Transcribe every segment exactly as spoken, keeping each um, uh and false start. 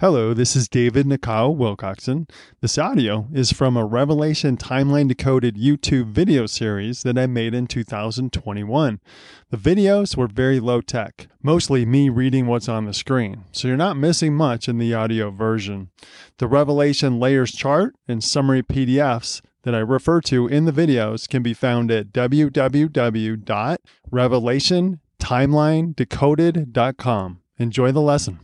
Hello, this is David Nakao Wilcoxon. This audio is from a Revelation Timeline Decoded YouTube video series that I made in two thousand twenty-one. The videos were very low tech, mostly me reading what's on the screen, so you're not missing much in the audio version. The Revelation Layers chart and summary P D Fs that I refer to in the videos can be found at w w w dot revelation timeline decoded dot com. Enjoy the lesson.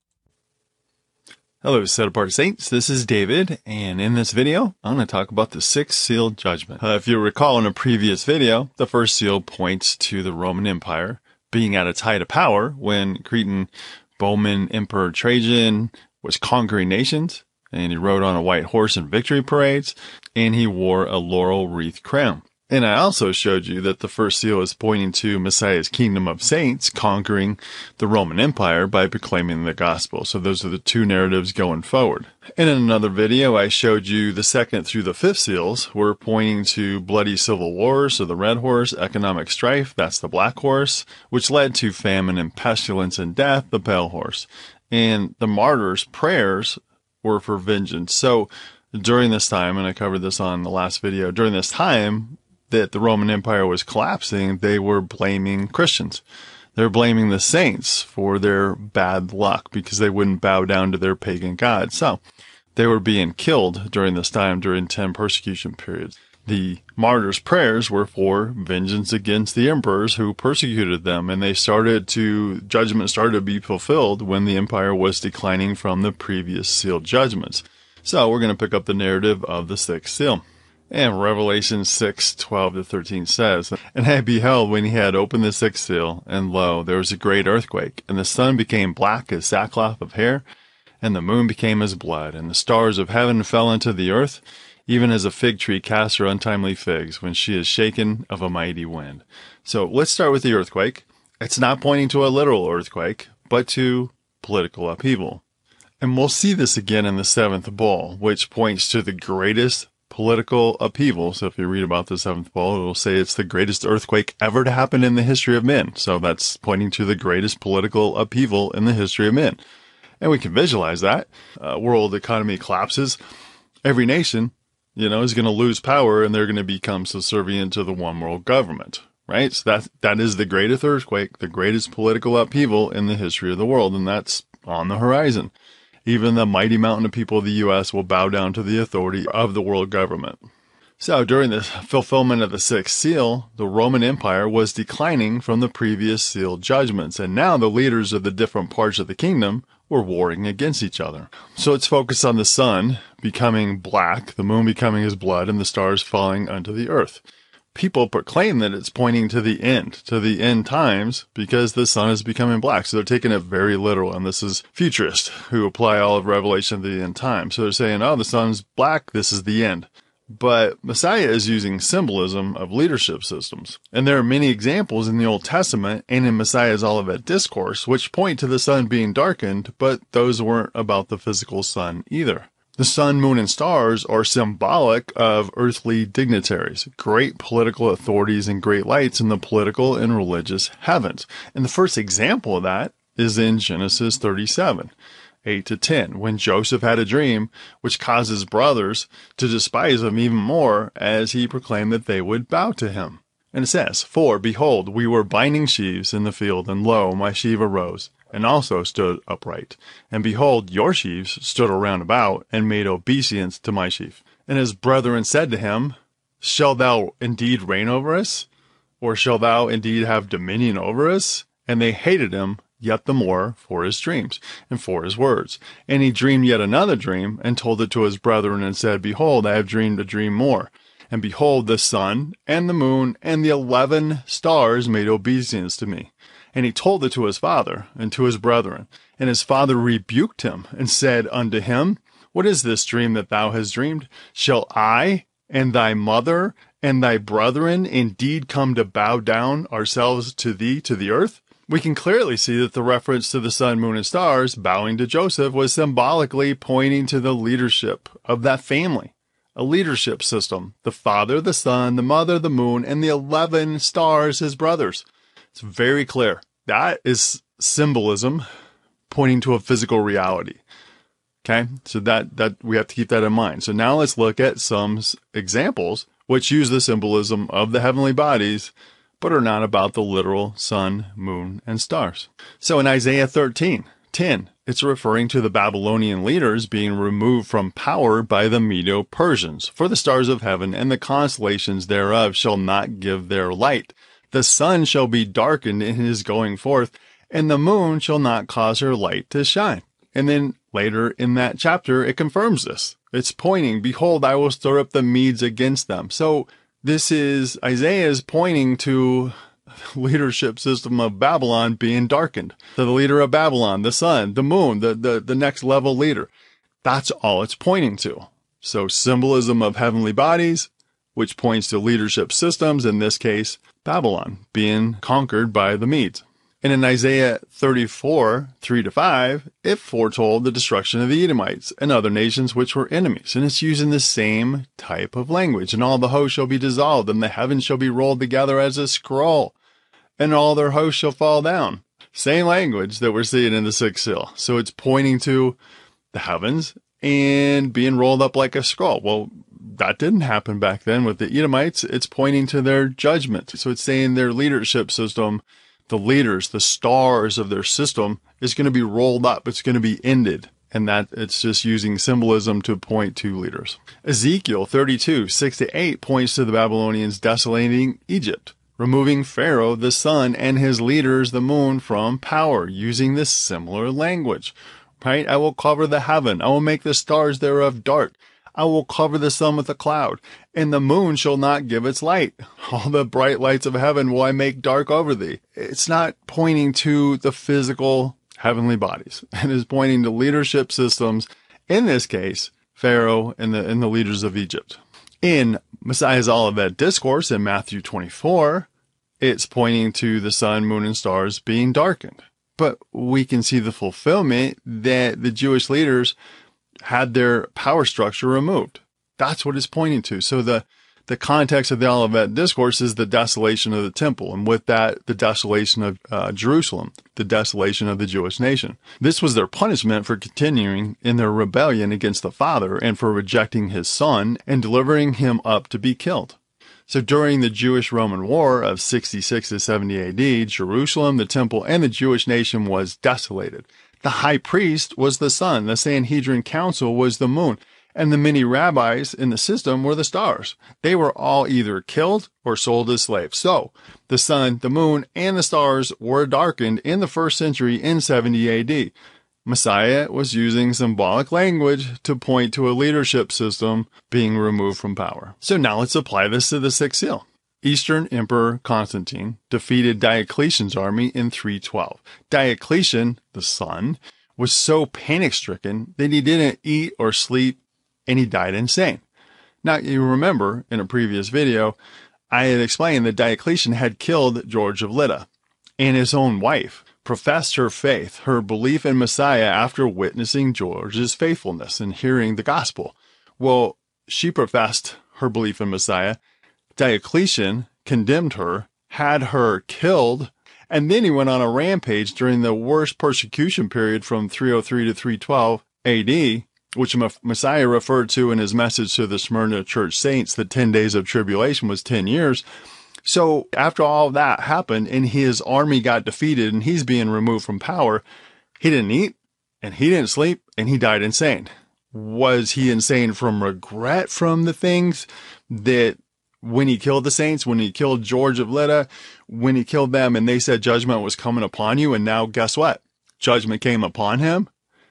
Hello, Set Apart Saints. This is David, and in this video, I'm going to talk about the sixth seal judgment. Uh, if you recall in a previous video, the first seal points to the Roman Empire being at its height of power when Cretan bowman Emperor Trajan was conquering nations, and he rode on a white horse in victory parades, and he wore a laurel wreath crown. And I also showed you that the first seal is pointing to Messiah's kingdom of saints conquering the Roman Empire by proclaiming the gospel. So those are the two narratives going forward. And in another video, I showed you the second through the fifth seals were pointing to bloody civil wars, so the red horse, economic strife, that's the black horse, which led to famine and pestilence and death, the pale horse. And the martyrs' prayers were for vengeance. So during this time, and I covered this on the last video, during this time, that the Roman Empire was collapsing, they were blaming Christians. They're blaming the saints for their bad luck because they wouldn't bow down to their pagan gods. So they were being killed during this time, during ten persecution periods. The martyrs' prayers were for vengeance against the emperors who persecuted them, and they started to, judgment started to be fulfilled when the empire was declining from the previous sealed judgments. So we're going to pick up the narrative of the sixth seal. And Revelation six, twelve to thirteen says, And I beheld when he had opened the sixth seal, and lo, there was a great earthquake, and the sun became black as sackcloth of hair, and the moon became as blood, and the stars of heaven fell into the earth, even as a fig tree casts her untimely figs when she is shaken of a mighty wind. So let's start with the earthquake. It's not pointing to a literal earthquake, but to political upheaval. And we'll see this again in the seventh bowl, which points to the greatest political upheaval. So if you read about the seventh bowl, it will say it's the greatest earthquake ever to happen in the history of men. So that's pointing to the greatest political upheaval in the history of men. And we can visualize that. Uh, world economy collapses. Every nation, you know, is going to lose power, and they're going to become subservient to the one world government, right? So that, that is the greatest earthquake, the greatest political upheaval in the history of the world. And that's on the horizon. Even the mighty mountain of people of the U S will bow down to the authority of the world government. So during the fulfillment of the sixth seal, the Roman Empire was declining from the previous sealed judgments, and now the leaders of the different parts of the kingdom were warring against each other. So it's focused on the sun becoming black, the moon becoming as blood, and the stars falling unto the earth. People proclaim that it's pointing to the end, to the end times, because the sun is becoming black. So they're taking it very literal. And this is futurists who apply all of Revelation to the end time. So they're saying, oh, the sun's black, this is the end. But Messiah is using symbolism of leadership systems. And there are many examples in the Old Testament and in Messiah's Olivet Discourse, which point to the sun being darkened, but those weren't about the physical sun either. The sun, moon, and stars are symbolic of earthly dignitaries, great political authorities, and great lights in the political and religious heavens. And the first example of that is in Genesis thirty-seven, eight to ten, when Joseph had a dream which caused his brothers to despise him even more as he proclaimed that they would bow to him. And it says, For, behold, we were binding sheaves in the field, and lo, my sheaf arose, and also stood upright. And behold, your sheaves stood around about, and made obeisance to my sheaf. And his brethren said to him, Shall thou indeed reign over us? Or shall thou indeed have dominion over us? And they hated him yet the more for his dreams, and for his words. And he dreamed yet another dream, and told it to his brethren, and said, Behold, I have dreamed a dream more. And behold, the sun, and the moon, and the eleven stars made obeisance to me. And he told it to his father, and to his brethren. And his father rebuked him, and said unto him, What is this dream that thou hast dreamed? Shall I, and thy mother, and thy brethren indeed come to bow down ourselves to thee to the earth? We can clearly see that the reference to the sun, moon, and stars bowing to Joseph was symbolically pointing to the leadership of that family. A leadership system. The father, the son, the mother, the moon, and the eleven stars, his brothers. It's very clear. That is symbolism pointing to a physical reality. Okay, so that, that we have to keep that in mind. So now let's look at some examples which use the symbolism of the heavenly bodies, but are not about the literal sun, moon, and stars. So in Isaiah thirteen ten, it's referring to the Babylonian leaders being removed from power by the Medo-Persians. For the stars of heaven and the constellations thereof shall not give their light. The sun shall be darkened in his going forth, and the moon shall not cause her light to shine. And then later in that chapter, it confirms this. It's pointing, behold, I will stir up the Medes against them. So this is, Isaiah is pointing to the leadership system of Babylon being darkened. So the leader of Babylon, the sun, the moon, the, the, the next level leader. That's all it's pointing to. So symbolism of heavenly bodies, which points to leadership systems, in this case, Babylon being conquered by the Medes. And in Isaiah thirty-four, three to five, it foretold the destruction of the Edomites and other nations which were enemies. And it's using the same type of language. And all the hosts shall be dissolved, and the heavens shall be rolled together as a scroll, and all their hosts shall fall down. Same language that we're seeing in the sixth seal. So it's pointing to the heavens and being rolled up like a scroll. Well, that didn't happen back then with the Edomites. It's pointing to their judgment. So it's saying their leadership system, the leaders, the stars of their system, is going to be rolled up. It's going to be ended. And that it's just using symbolism to point to leaders. Ezekiel thirty-two, six to eight points to the Babylonians desolating Egypt, removing Pharaoh, the sun, and his leaders, the moon, from power, using this similar language. Right? I will cover the heaven. I will make the stars thereof dark. I will cover the sun with a cloud, and the moon shall not give its light. All the bright lights of heaven will I make dark over thee. It's not pointing to the physical heavenly bodies. It is pointing to leadership systems, in this case, Pharaoh and the, and the leaders of Egypt. In Messiah's Olivet Discourse in Matthew twenty-four, it's pointing to the sun, moon, and stars being darkened. But we can see the fulfillment that the Jewish leaders had their power structure removed. That's what it's pointing to. So the, the context of the Olivet Discourse is the desolation of the temple, and with that, the desolation of uh, Jerusalem, the desolation of the Jewish nation. This was their punishment for continuing in their rebellion against the Father and for rejecting his Son and delivering him up to be killed. So during the Jewish-Roman War of sixty-six to seventy A D, Jerusalem, the temple, and the Jewish nation was desolated. The high priest was the sun, the Sanhedrin council was the moon, and the many rabbis in the system were the stars. They were all either killed or sold as slaves. So the sun, the moon, and the stars were darkened in the first century in seventy A D. Messiah was using symbolic language to point to a leadership system being removed from power. So now let's apply this to the sixth seal. Eastern Emperor Constantine defeated Diocletian's army in three twelve. Diocletian, the sun, was so panic-stricken that he didn't eat or sleep, and he died insane. Now, you remember in a previous video, I had explained that Diocletian had killed George of Lydda, and his own wife professed her faith, her belief in Messiah after witnessing George's faithfulness and hearing the gospel. Well, she professed her belief in Messiah. Diocletian condemned her, had her killed, and then he went on a rampage during the worst persecution period from three oh three to three twelve A D, which Messiah referred to in his message to the Smyrna church saints, the ten days of tribulation was ten years. So after all that happened and his army got defeated and he's being removed from power, he didn't eat and he didn't sleep and he died insane. Was he insane from regret from the things that when he killed the saints, when he killed George of Lydda, when he killed them and they said judgment was coming upon you, and now guess what? Judgment came upon him.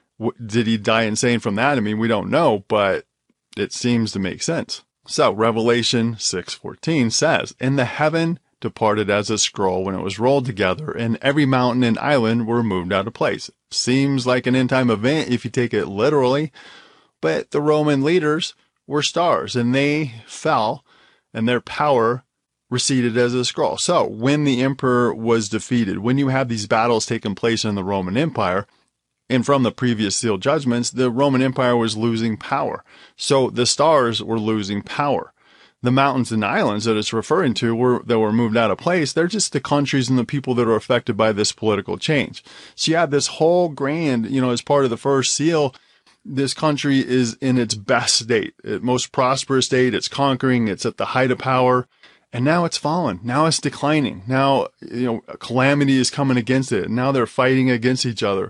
Did he die insane from that? I mean, we don't know, but it seems to make sense. So Revelation six fourteen says, and the heaven departed as a scroll when it was rolled together, and every mountain and island were moved out of place. Seems like an end time event if you take it literally, but the Roman leaders were stars and they fell and their power receded as a scroll. So when the emperor was defeated, when you have these battles taking place in the Roman Empire, and from the previous seal judgments, the Roman Empire was losing power. So the stars were losing power. The mountains and islands that it's referring to were that were moved out of place. They're just the countries and the people that are affected by this political change. So you have this whole grand, you know, as part of the first seal, this country is in its best state, its most prosperous state. It's conquering. It's at the height of power. And now it's fallen. Now it's declining. Now, you know, calamity is coming against it. Now they're fighting against each other.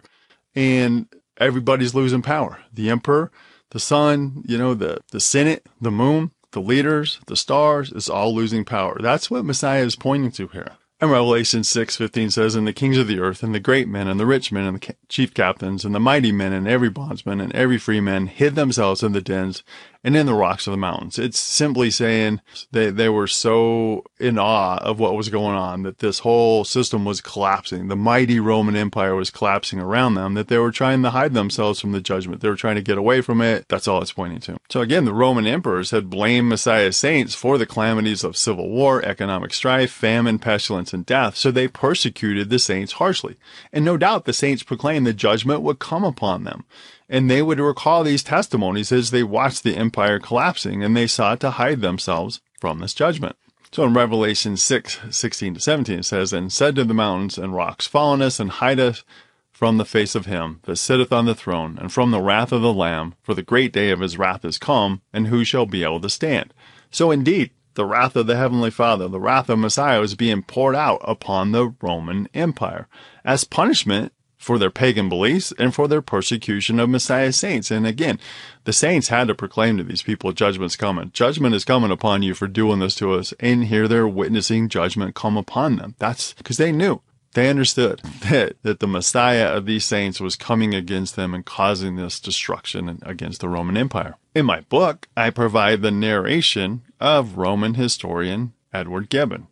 And everybody's losing power. The emperor, the sun, you know, the, the Senate, the moon, the leaders, the stars, is all losing power. That's what Messiah is pointing to here. And Revelation six fifteen says, and the kings of the earth, and the great men, and the rich men, and the chief captains, and the mighty men, and every bondsman, and every free man hid themselves in the dens and in the rocks of the mountains. It's simply saying they, they were so in awe of what was going on, that this whole system was collapsing. The mighty Roman Empire was collapsing around them, that they were trying to hide themselves from the judgment. They were trying to get away from it. That's all it's pointing to. So again, the Roman emperors had blamed Messiah's saints for the calamities of civil war, economic strife, famine, pestilence, and death. So they persecuted the saints harshly. And no doubt the saints proclaimed the judgment would come upon them. And they would recall these testimonies as they watched the empire collapsing, and they sought to hide themselves from this judgment. So in Revelation six sixteen to seventeen, it says, and said to the mountains and rocks, fall on us and hide us from the face of him that sitteth on the throne, and from the wrath of the Lamb, for the great day of his wrath is come, and who shall be able to stand? So indeed, the wrath of the Heavenly Father, the wrath of Messiah, was being poured out upon the Roman Empire as punishment for their pagan beliefs and for their persecution of Messiah's saints. And again, the saints had to proclaim to these people, judgment's coming. Judgment is coming upon you for doing this to us. And here they're witnessing judgment come upon them. That's because they knew, they understood that, that the Messiah of these saints was coming against them and causing this destruction against the Roman Empire. In my book, I provide the narration of Roman historian Edward Gibbon.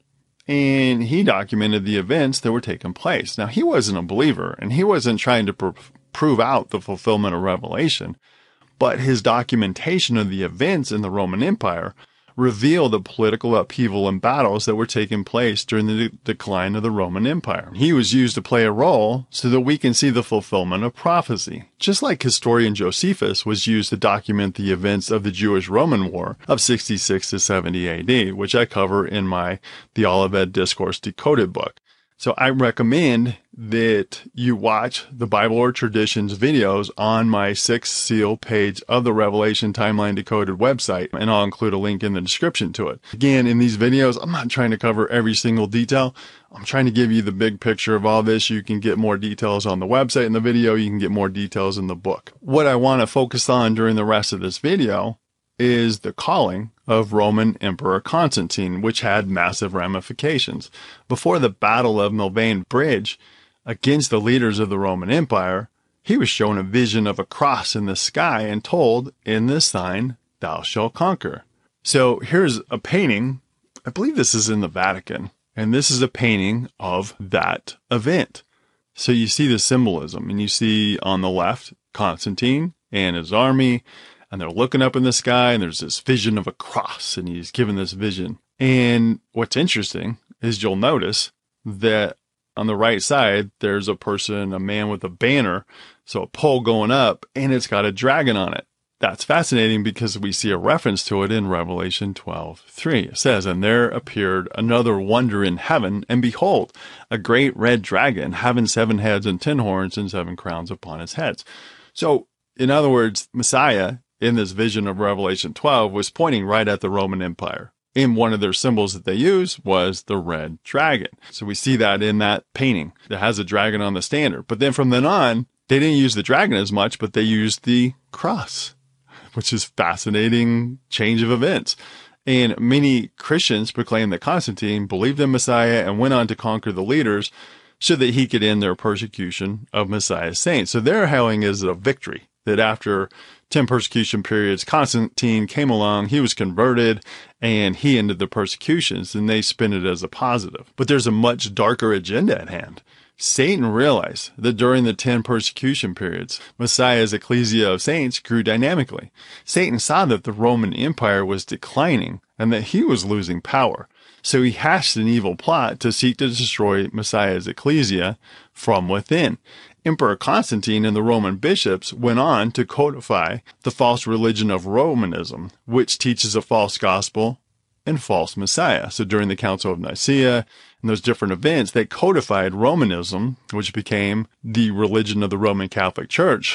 And he documented the events that were taking place. Now, he wasn't a believer, and he wasn't trying to pr- prove out the fulfillment of Revelation, but his documentation of the events in the Roman Empire revealed the political upheaval and battles that were taking place during the de- decline of the Roman Empire. He was used to play a role so that we can see the fulfillment of prophecy. Just like historian Josephus was used to document the events of the Jewish-Roman War of sixty-six to seventy A D, which I cover in my The Olivet Discourse Decoded book. So I recommend that you watch the Bible or Traditions videos on my sixth seal page of the Revelation Timeline Decoded website, and I'll include a link in the description to it. Again, in these videos, I'm not trying to cover every single detail. I'm trying to give you the big picture of all this. You can get more details on the website in the video. You can get more details in the book. What I want to focus on during the rest of this video is the calling of Roman Emperor Constantine, which had massive ramifications. Before the Battle of Milvian Bridge against the leaders of the Roman Empire, he was shown a vision of a cross in the sky and told, in this sign, thou shalt conquer. So here's a painting. I believe this is in the Vatican, and this is a painting of that event. So you see the symbolism, and you see on the left, Constantine and his army, and they're looking up in the sky, and there's this vision of a cross, and he's given this vision. And what's interesting is you'll notice that on the right side, there's a person, a man with a banner, so a pole going up, and it's got a dragon on it. That's fascinating because we see a reference to it in Revelation twelve three. It says, and there appeared another wonder in heaven, and behold, a great red dragon, having seven heads and ten horns and seven crowns upon its heads. So, in other words, Messiah, in this vision of Revelation twelve, was pointing right at the Roman Empire. And one of their symbols that they use was the red dragon. So we see that in that painting that has a dragon on the standard. But then from then on, they didn't use the dragon as much, but they used the cross, which is fascinating change of events. And many Christians proclaimed that Constantine believed in Messiah and went on to conquer the leaders so that he could end their persecution of Messiah's saints. So they're hailing as a victory, that after ten persecution periods, Constantine came along, he was converted, and he ended the persecutions, and they spin it as a positive. But there's a much darker agenda at hand. Satan realized that during the ten persecution periods, Messiah's ecclesia of saints grew dynamically. Satan saw that the Roman Empire was declining and that he was losing power. So he hatched an evil plot to seek to destroy Messiah's ecclesia from within. Emperor Constantine and the Roman bishops went on to codify the false religion of Romanism, which teaches a false gospel and false Messiah. So during the Council of Nicaea and those different events, they codified Romanism, which became the religion of the Roman Catholic Church.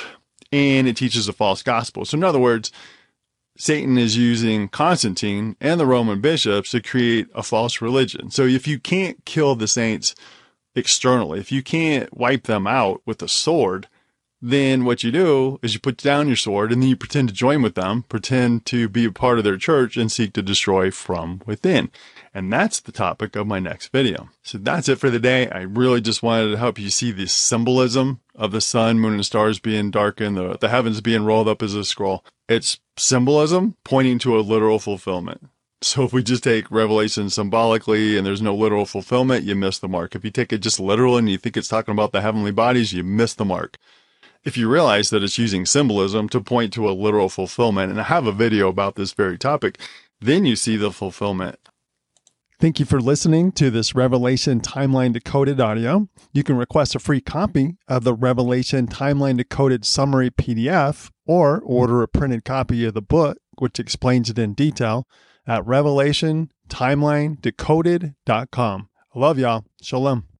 and it teaches a false gospel. So in other words, Satan is using Constantine and the Roman bishops to create a false religion. So if you can't kill the saints externally, if you can't wipe them out with a sword, then what you do is you put down your sword and then you pretend to join with them, pretend to be a part of their church and seek to destroy from within. And that's the topic of my next video. So that's it for the day. I really just wanted to help you see the symbolism of the sun, moon, and stars being darkened, the, the heavens being rolled up as a scroll. It's symbolism pointing to a literal fulfillment. So if we just take Revelation symbolically and there's no literal fulfillment, you miss the mark. If you take it just literal and you think it's talking about the heavenly bodies, you miss the mark. If you realize that it's using symbolism to point to a literal fulfillment, and I have a video about this very topic, then you see the fulfillment. Thank you for listening to this Revelation Timeline Decoded audio. You can request a free copy of the Revelation Timeline Decoded Summary P D F or order a printed copy of the book, which explains it in detail, at revelation timeline decoded dot com. I love y'all. Shalom.